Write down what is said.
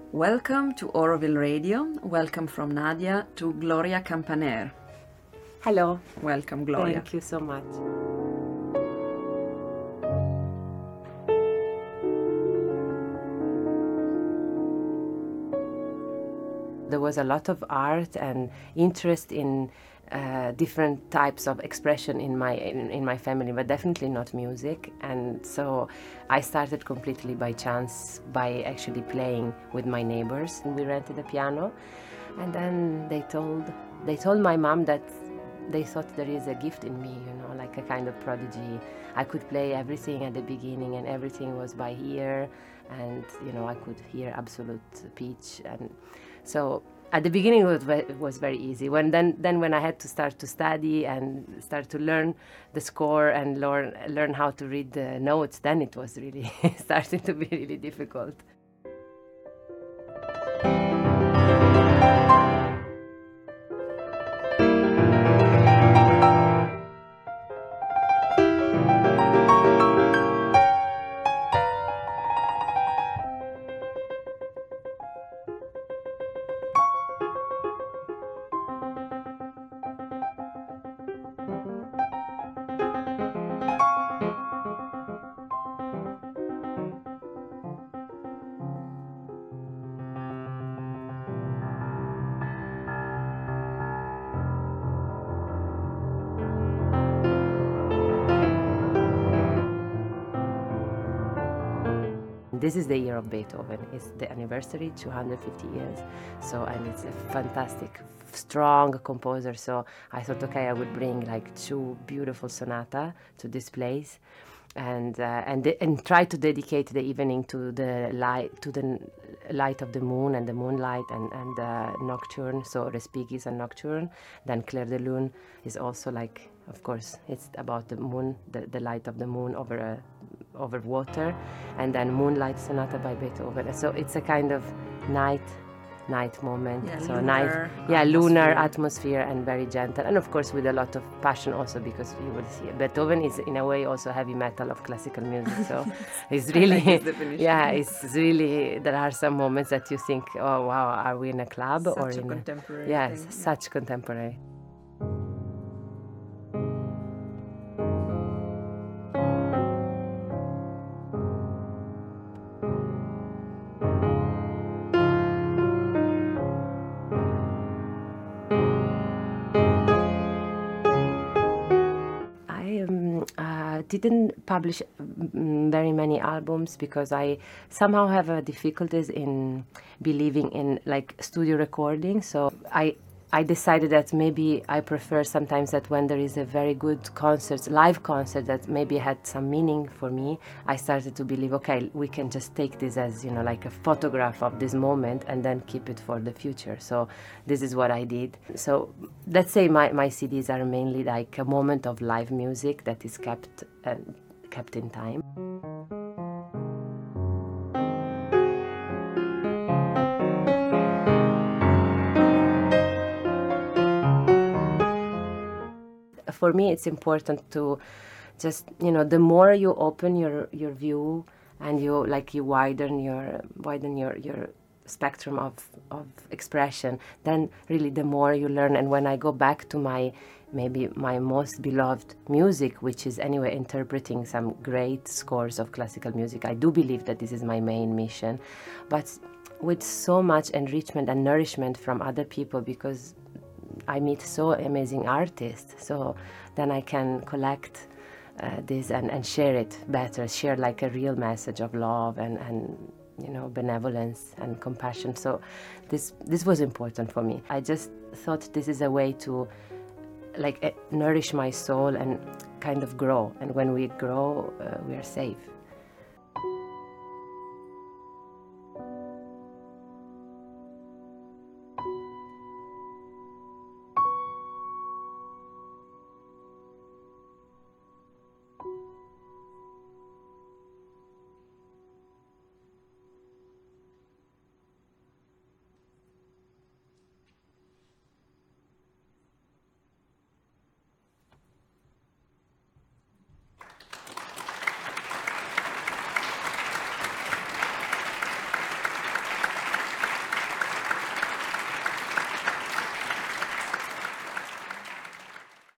Welcome to Oroville Radio. Welcome from Nadia to Gloria Campaner. Hello. Welcome, Gloria. Thank you so much. There was a lot of art and interest in different types of expression in my family, but definitely not music. And so I started completely by chance by actually playing with my neighbors. And we rented a piano, and then they told my mom that they thought there is a gift in me, like a kind of prodigy. I could play everything at the beginning, and everything was by ear, and I could hear absolute pitch. And so at the beginning it was very easy. When I had to start to study and start to learn the score and learn how to read the notes, then it was really starting to be really difficult. This is the year of Beethoven. It's the anniversary, 250 years. So, and it's a fantastic, strong composer. So I thought, okay, I would bring like 2 beautiful sonata to this place, and try to dedicate the evening to the light of the moon and the moonlight and the nocturne. So Respighi is a nocturne. Then Clair de Lune is also like, of course, it's about the moon, the light of the moon over water, and then Moonlight Sonata by Beethoven. So it's a kind of night moment. Yeah, so lunar atmosphere, and very gentle, and of course with a lot of passion also, because you will see Beethoven is in a way also heavy metal of classical music. So it's really it's really, there are some moments that you think, oh wow, are we in a club or in contemporary? Yes, such contemporary. Didn't publish very many albums because I somehow have difficulties in believing in like studio recording. So I decided that maybe I prefer sometimes that when there is a very good live concert that maybe had some meaning for me, I started to believe, okay, we can just take this as, like a photograph of this moment and then keep it for the future. So this is what I did. So let's say my CDs are mainly like a moment of live music that is kept in time. For me, it's important to just, the more you open your view and you widen your spectrum of expression, then really the more you learn. And when I go back to maybe my most beloved music, which is anyway interpreting some great scores of classical music, I do believe that this is my main mission, but with so much enrichment and nourishment from other people, because I meet so amazing artists, so then I can collect this and share it better, share like a real message of love and benevolence and compassion. So this was important for me. I just thought this is a way to nourish my soul and kind of grow, and when we grow, we are safe.